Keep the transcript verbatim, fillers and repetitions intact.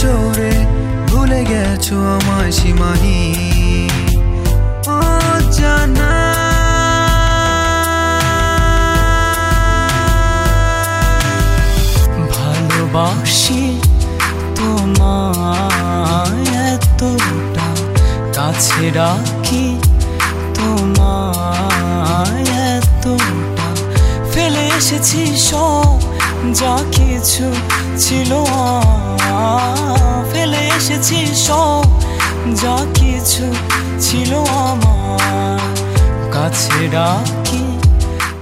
চোরে ভুলে গেছো আমায় সীমাহীন অজানা। ভালোবাসি তোমায় এতটা, কাছে রাখি তোমায় এতটা, ফেলে এসেছি সব যা কিছু ছিল, ফেলে এসেছি সব যা কিছু ছিল আমার, কাছে রাখি